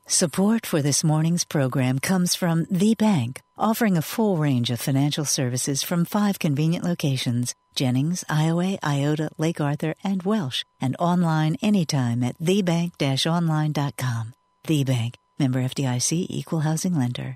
Support for this morning's program comes from The Bank, offering a full range of financial services from 5 convenient locations: Jennings, Iowa, Iota, Lake Arthur, and Welsh, and online anytime at thebank-online.com. The Bank, member FDIC, equal housing lender.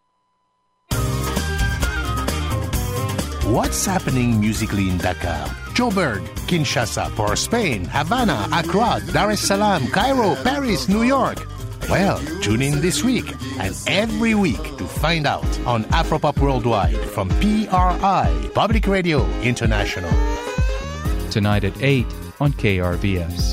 What's happening musically in Dakar, Joburg, Kinshasa, Port Spain, Havana, Accra, Dar es Salaam, Cairo, Paris, New York? Well, tune in this week and every week to find out on Afropop Worldwide from PRI, Public Radio International. Tonight at 8 on KRVS.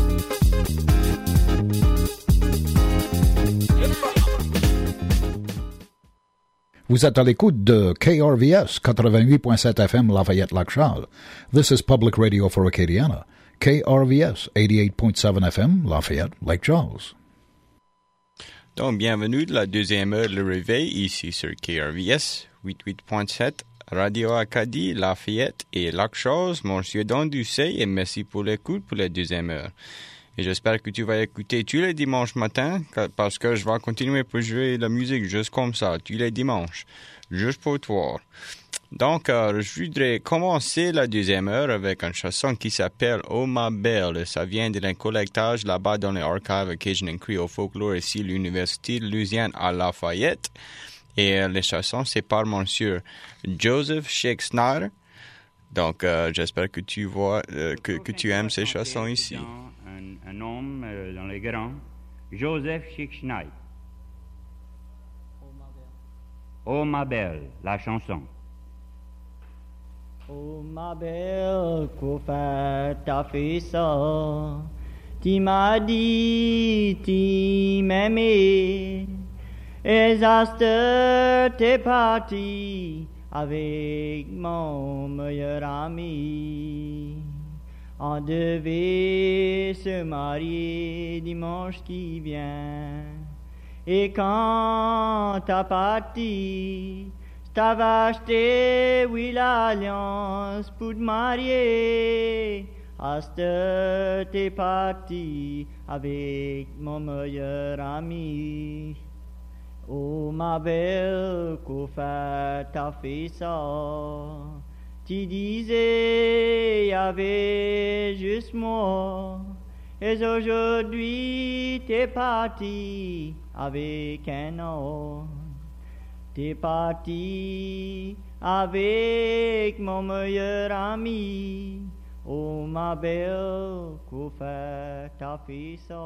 Vous êtes à l'écoute de KRVS 88.7 FM Lafayette-Lac-Charles. This is Public Radio for Acadiana. KRVS 88.7 FM Lafayette-Lake Charles. Donc, bienvenue de la deuxième heure de Le Réveil, ici sur KRVS 88.7, Radio Acadie, Lafayette et Lac-Charles. Mon nom Ducey et merci pour l'écoute pour la deuxième heure. Et j'espère que tu vas écouter tous les dimanches matins parce que je vais continuer pour jouer la musique juste comme ça, tous les dimanches, juste pour toi. Donc, je voudrais commencer la deuxième heure avec une chanson qui s'appelle « Oh ma belle ». Ça vient d'un collectage là-bas dans les archives Cajun and Creole Folklore ici, l'Université de Louisiane à Lafayette. Et les chansons, c'est par monsieur Joseph Shake Snyder. Donc, j'espère que tu vois, que tu aimes ces chansons ici. Un homme dans les grands, Joseph Shake Snyder. Oh ma belle, la chanson. Oh ma belle, qu'au fait t'as fait ça? Tu m'as dit, tu m'aimais, et Zaster t'es parti avec mon meilleur ami. On devait se marier dimanche qui vient, et quand t'as parti, t'avais acheté, oui, l'alliance pour te marier. À cette t'es parti avec mon meilleur ami. Oh, ma belle, qu'au fait t'as fait ça? Tu disais, y avait juste moi. Et aujourd'hui, t'es parti avec un autre. T'es parti avec mon meilleur ami. Oh ma belle, qu'au fait t'as fait ça?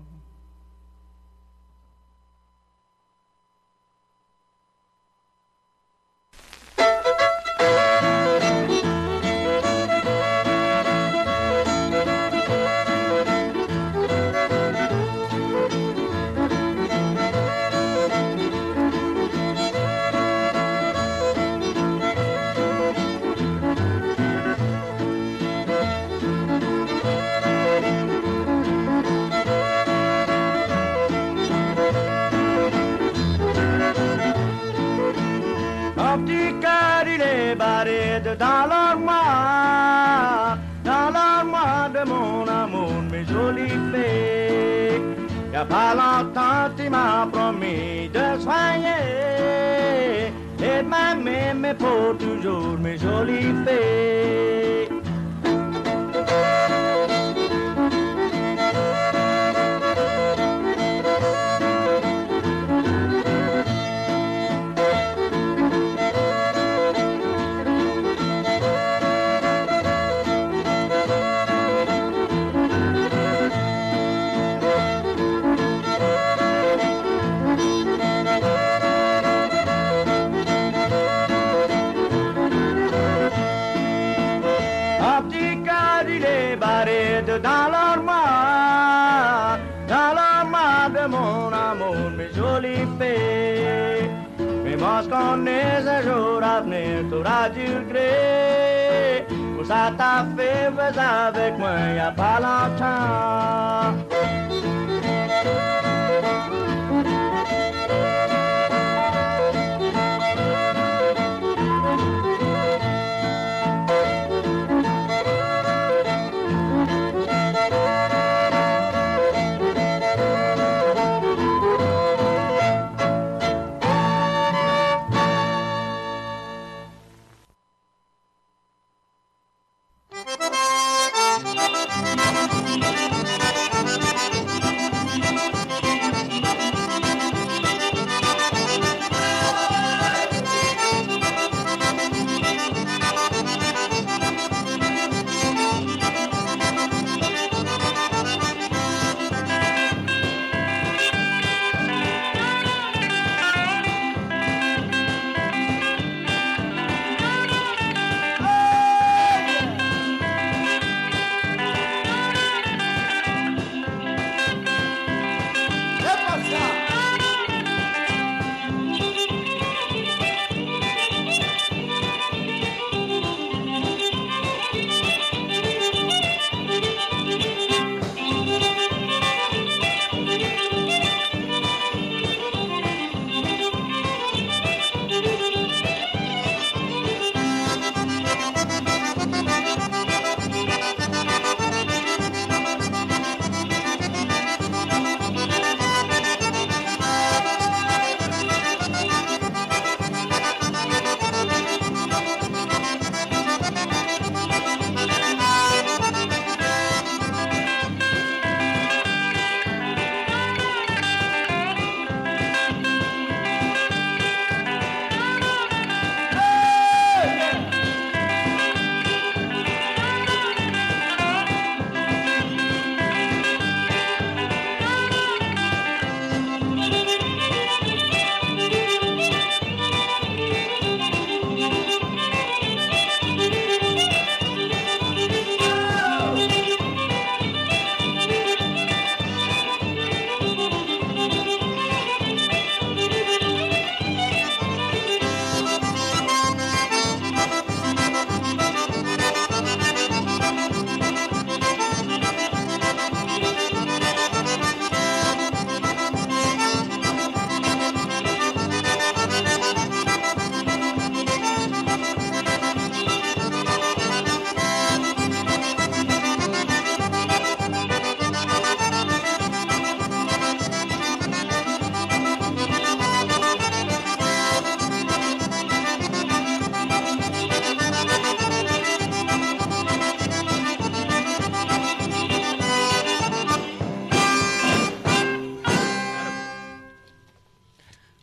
Dans l'armoire de mon amour, mes jolies fées. Y a pas longtemps, tu m'as promis de soigner et de m'aimer pour toujours, mes jolies fées. Dans l'armoire de mon amour, mes jolies fées. Mais moi, ce qu'on est un jour à venir, t'auras dû le gré. Pour ça, t'as fait avec moi, y a pas longtemps.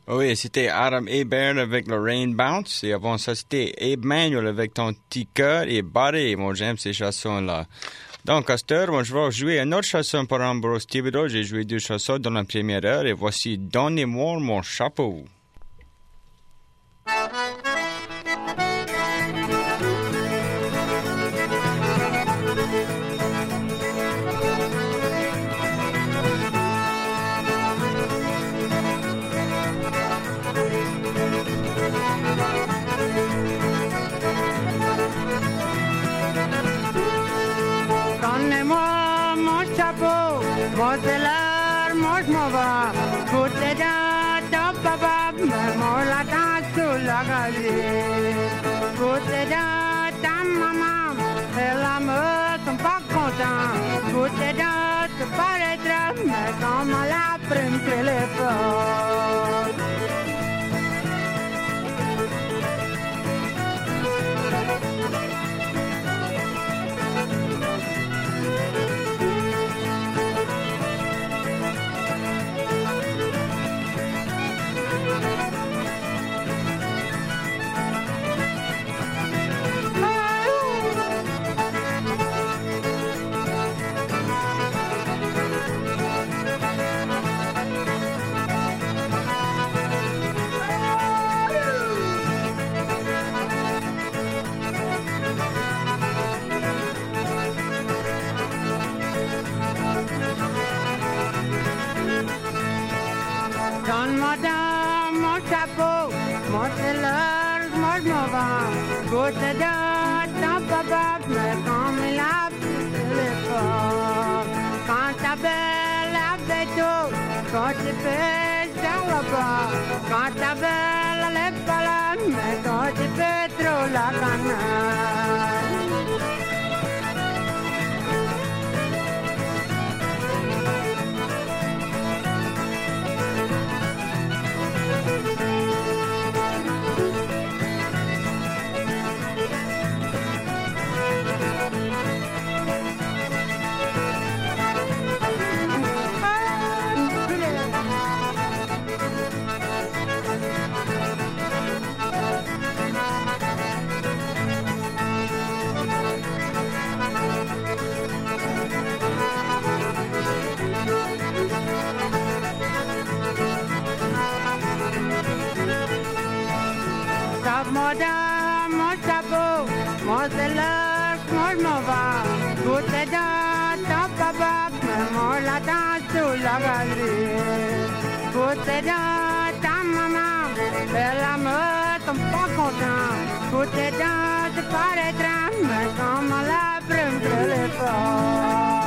Oui, c'était Adam Hebert avec le Rain Bounce. Et avant ça, c'était Abe Manuel avec Ton petit cœur et Barré. Moi, j'aime ces chansons-là. Donc, à cette heure, moi, je vais jouer une autre chanson pour Ambrose Thibodeau. J'ai joué 2 chansons dans la première heure. Et voici Donnez-moi mon chapeau. Donnez-moi mon chapeau, moi c'est l'heure, moi je m'en vais. Foutez dans ton papa, mais moi l'attends sous la galerie. Foutez dans ta maman, et la meuf sont pas contents. Foutez dans te paraîtra, mais comme la prime que les portes. Donne-moi dans mon chapeau, moi c'est l'heure, moi je m'en vais. Goûte dans ton papa, mais comme il a poussé l'effort. Quand ta belle a veto, quand tu fais sur le bas. Quand ta belle elle est pas là, mais quand tu fais trop la canne. Moi dans mon chapeau, moi c'est l'heure, moi je m'en vais. Goûte dans ton papa, mais moi l'attends sous la galerie. Goûte dans ta maman, elle la meuf sont pas contents. Goûte dans te paraîtra, mais comme la brume que les portes.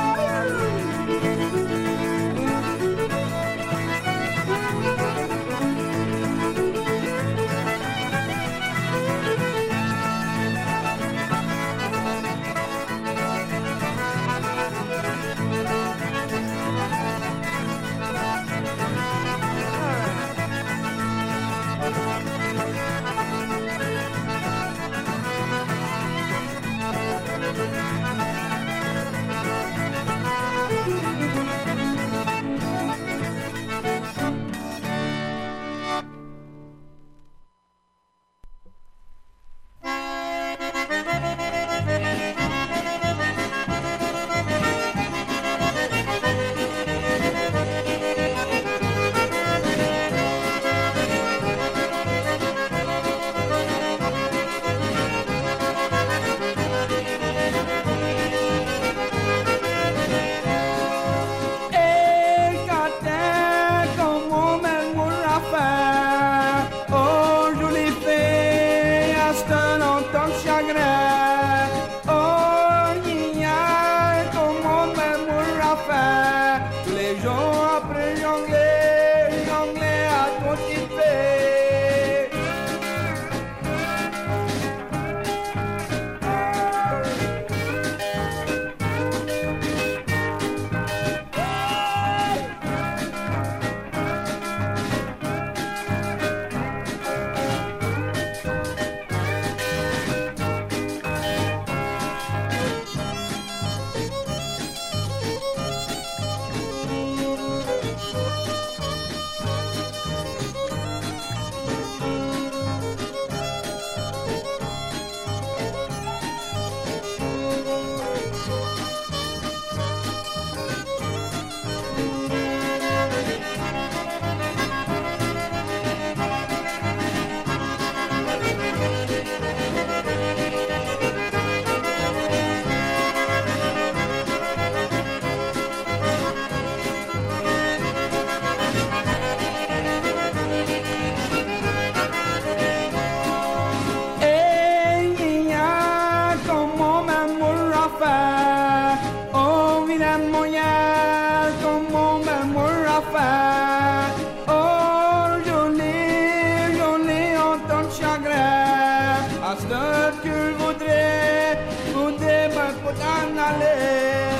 la fin. Oh, journée, en tant de chagrin. À ce que tu voudrais me pour t'en aller.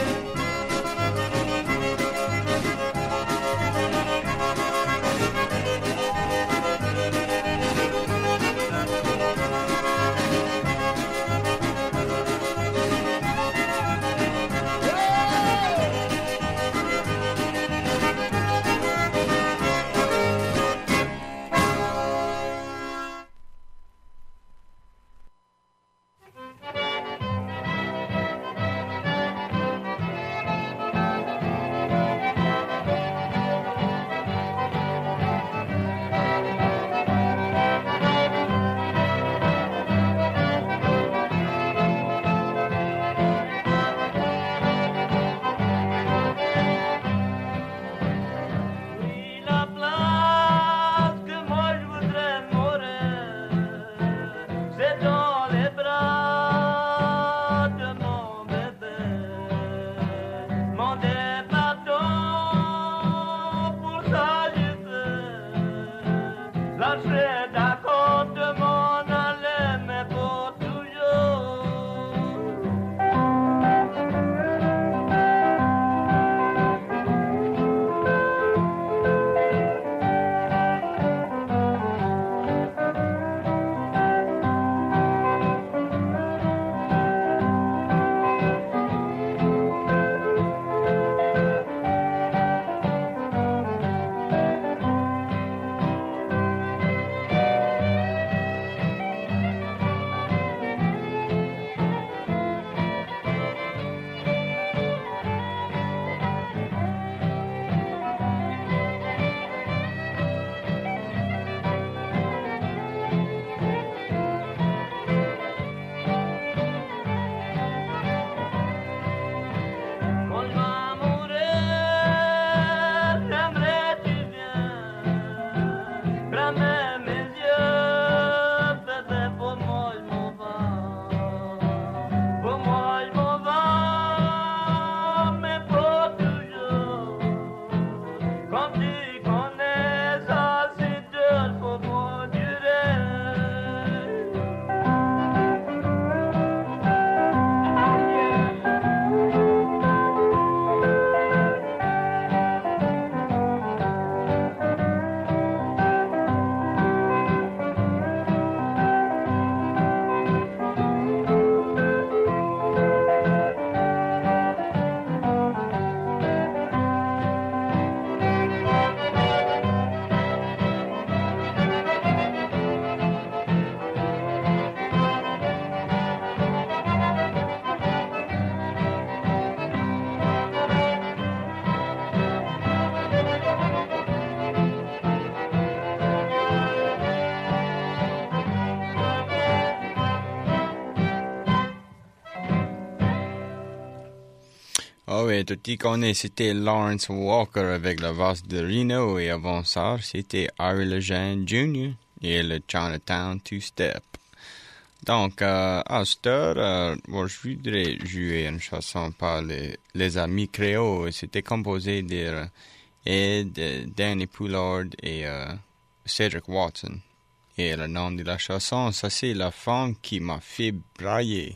Ah oui, tout le monde connaît, c'était Lawrence Walker avec la voix de Reno, et avant ça, c'était Harry Legend Jr. et le Chinatown Two-Step. Donc, à cette heure, moi, je voudrais jouer une chanson par les Amis Créoles. C'était composé de Danny Poulard et Cedric Watson. Et le nom de la chanson, ça c'est La femme qui m'a fait brailler.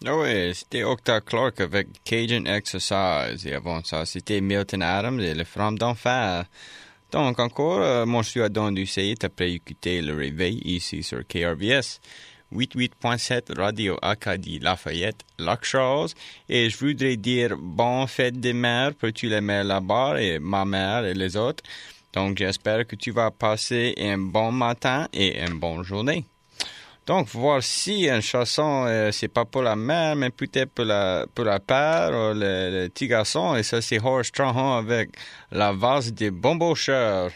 Ah oui, c'était Octa Clark avec Cajun Exercise. Et avant ça, c'était Milton Adams et les Femmes d'Enfer. Donc encore, mon Suadon du CI après écouter le réveil ici sur KRVS. 88.7 Radio Acadie Lafayette, Lac-Charles. Et je voudrais dire bonne fête des mères pour tous les mères là-bas et ma mère et les autres. Donc j'espère que tu vas passer un bon matin et une bonne journée. Donc voici une chanson, c'est pas pour la mère, mais peut-être pour la père ou le petit garçon. Et ça c'est Horace Strachan avec la valse des Bombocheurs.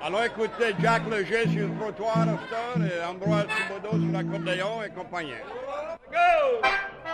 Alors écoutez Jack Leger sur le trottoir à cette heure et Ambroise Thibodeau sur l'accordéon et compagnie. Go!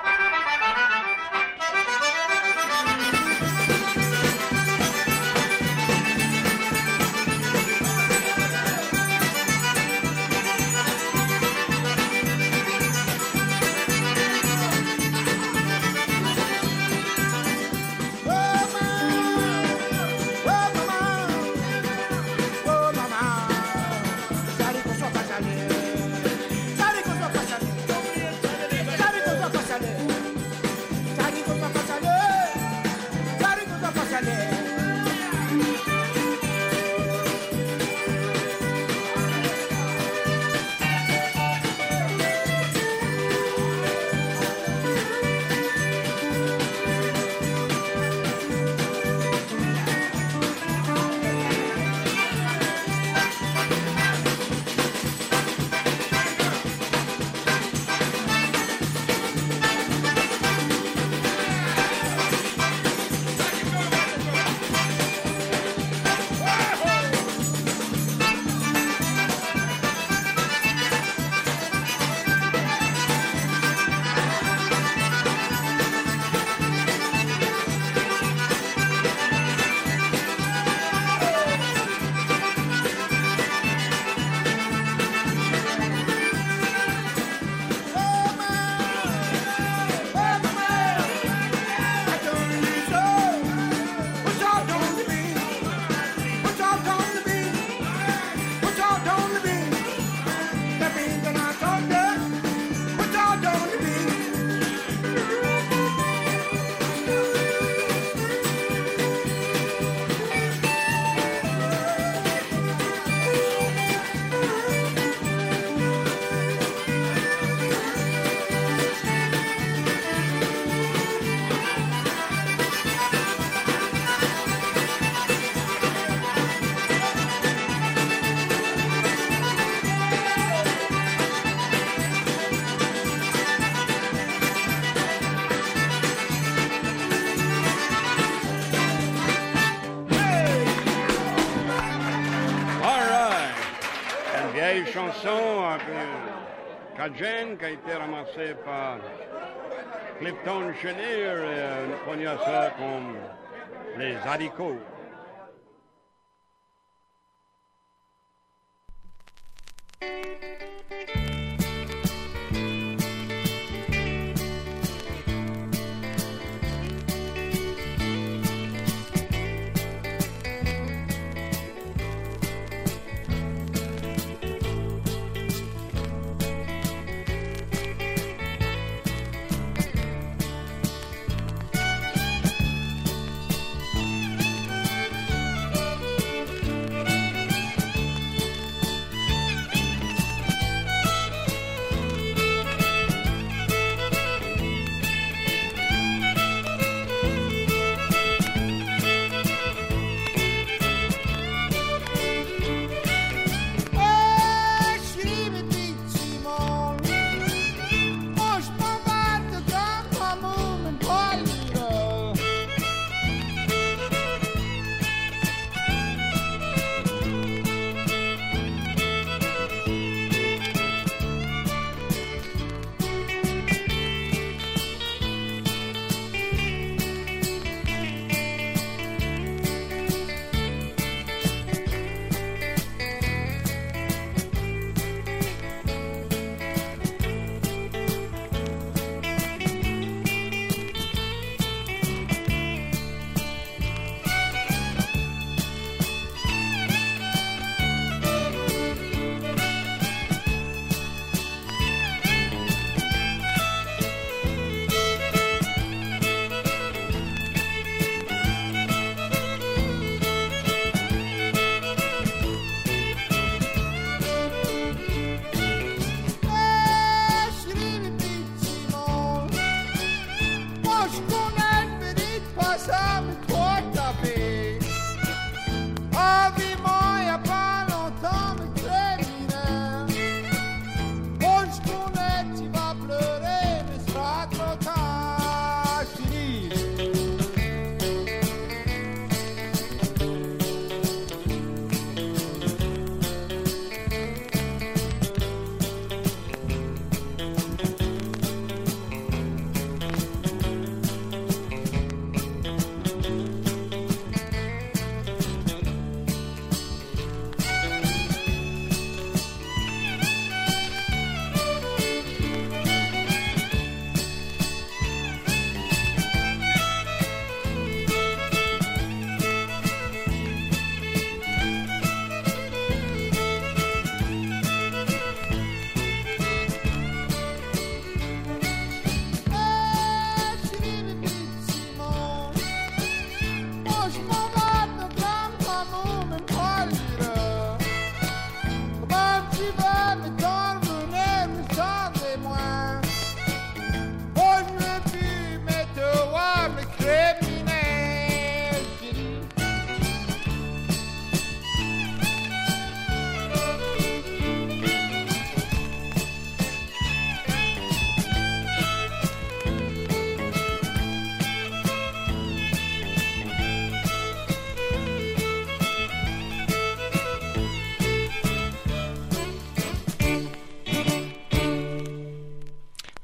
Chanson un peu cajun qui a été ramassée par Clifton Chenier et on connaît ça comme les haricots.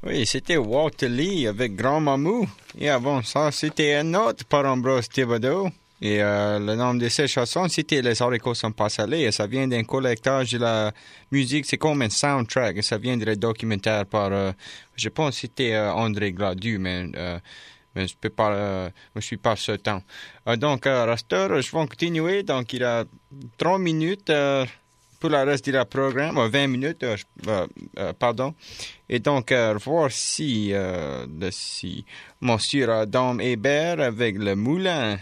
Oui, c'était Walter Lee avec Grand Mamou. Et avant ça, c'était un autre par Ambrose Thibodeau. Et le nom de ces chansons, c'était Les haricots sont pas salés. Et ça vient d'un collectage de la musique. C'est comme un soundtrack. Et ça vient d'un documentaire par, je pense que c'était André Gladu, mais je peux pas, je suis pas certain. Donc, Rastor, je vais continuer. Donc, il a 3 minutes pour le reste de la programme, 20 minutes, pardon. Et donc, voici Monsieur Adam Hébert avec le moulin.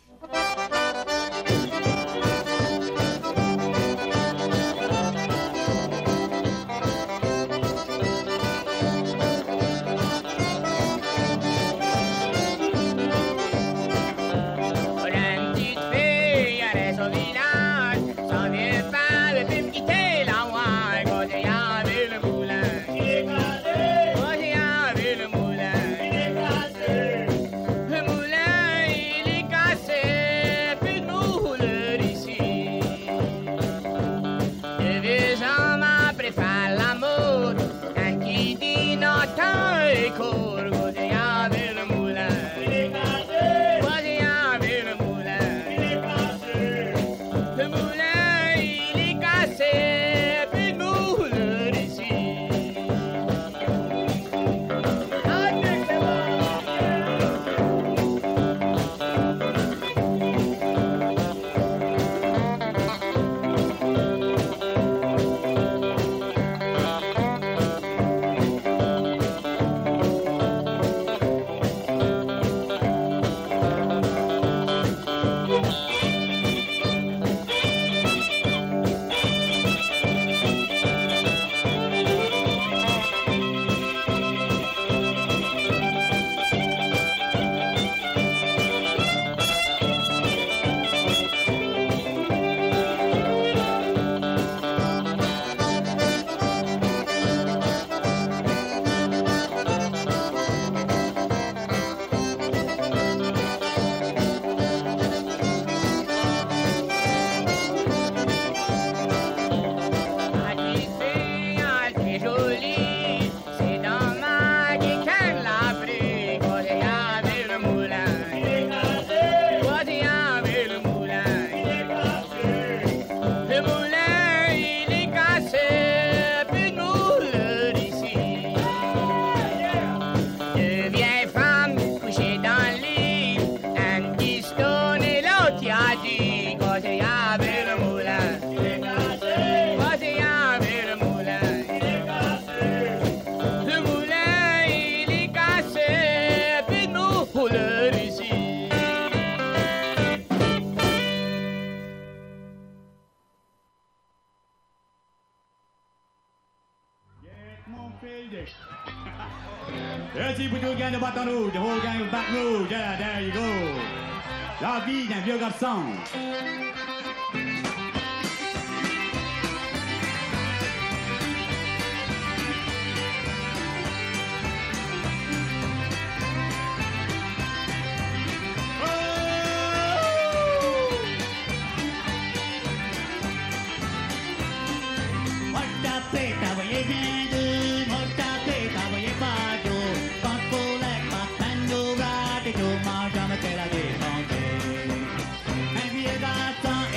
Merci pour tout le gang de Baton Rouge, the whole gang of Baton Rouge. Yeah, there you go. La vie d'un vieux garçon. Un vieux garçon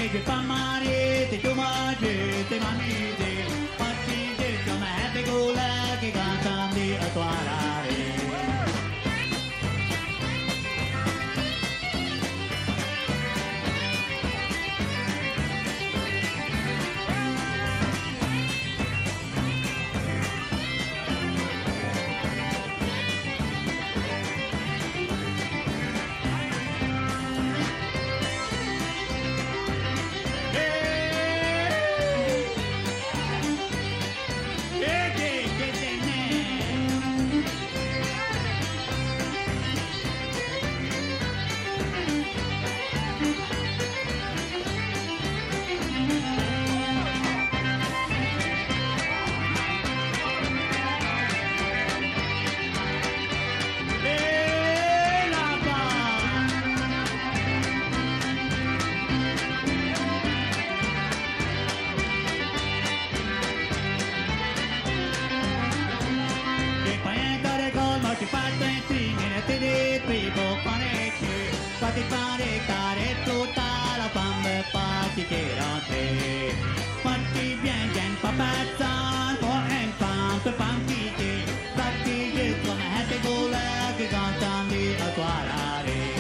multi-part-23 minutes et people connectés. Spotify carré total, la femme partie qui est rentrée. Parti bien, bien, papa, son, pour une femme, ce femme quittée. Parti juste comme un happy go lucky, quand on dit à toi l'arrêt.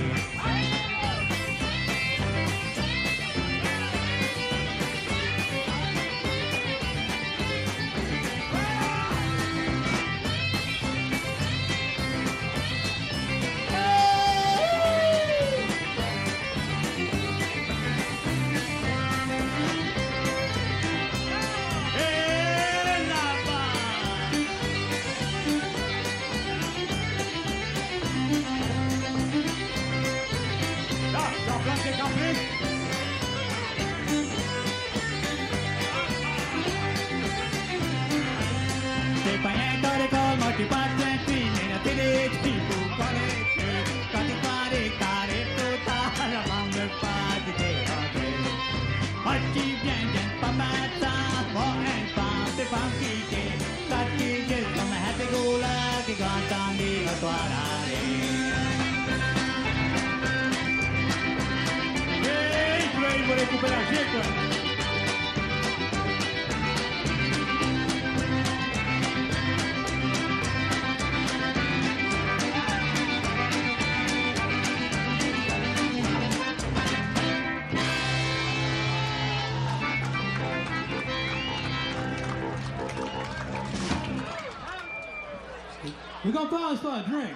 Multi-part-23 minutes et people connectés. Spotify carré total, la femme partie qui est rentrée. Parti bien, bien, papa, son, pour une femme, ce femme quittée. Parti juste comme un happy go lucky, quand on dit à toi l'arrêt. Je voulais couper la gicle. We're gonna pause for a drink.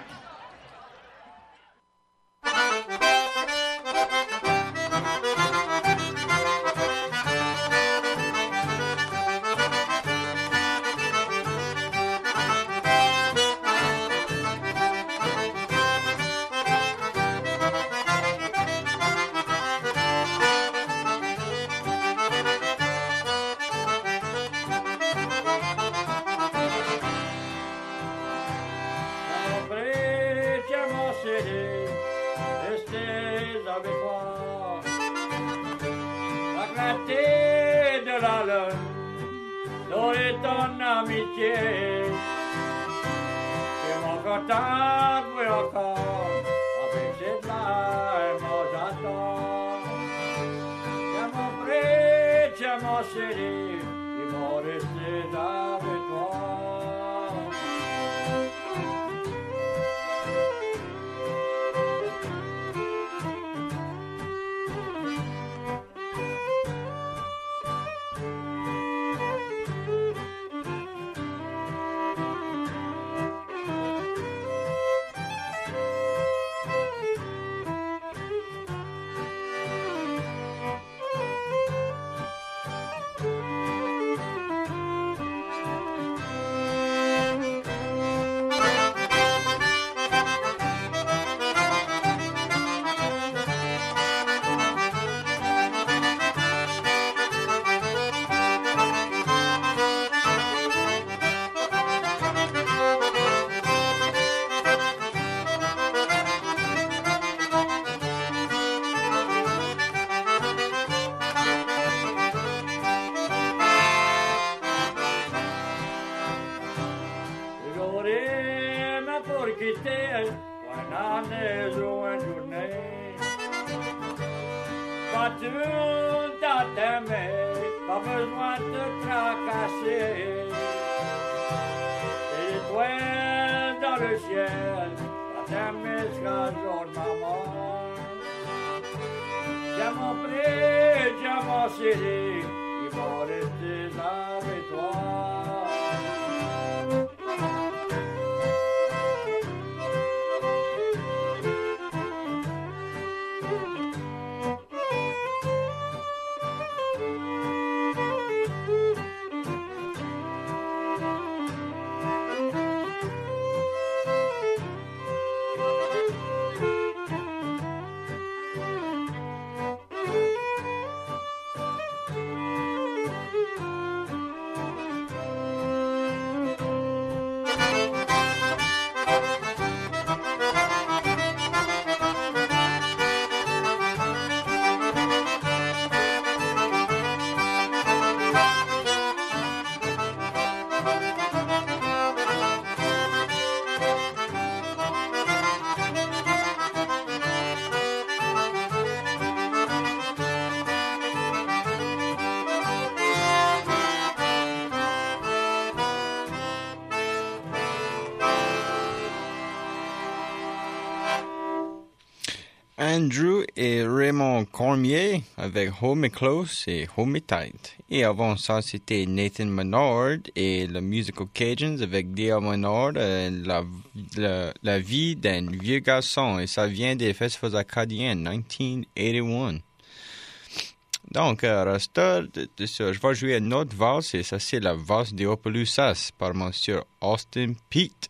Andrew et Raymond Cormier avec Hold Me Close et Hold Me Tight. Et avant ça, c'était Nathan Menard et le Musical Cajuns avec D.L. Menard, la vie d'un vieux garçon. Et ça vient des festivals acadiens 1981. Donc, resta, je vais jouer une autre valse, et ça, c'est la valse des Opelousas par Monsieur Austin Peay.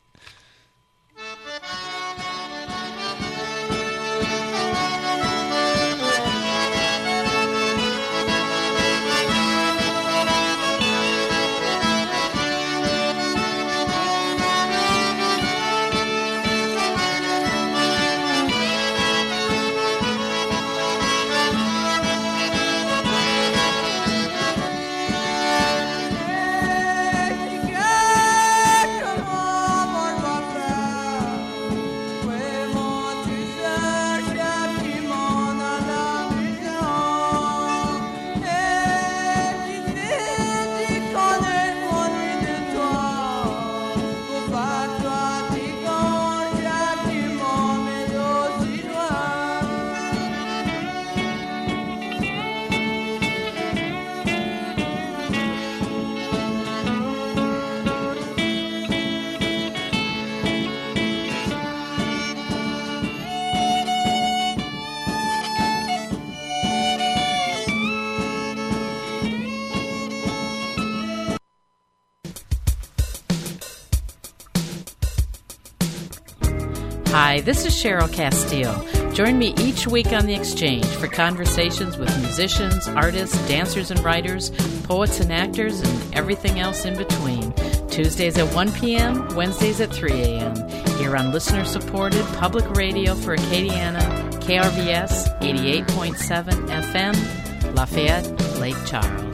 Hi, this is Cheryl Castile. Join me each week on The Exchange for conversations with musicians, artists, dancers and writers, poets and actors, and everything else in between. Tuesdays at 1 p.m., Wednesdays at 3 a.m. Here on listener-supported public radio for Acadiana, KRVS 88.7 FM, Lafayette, Lake Charles.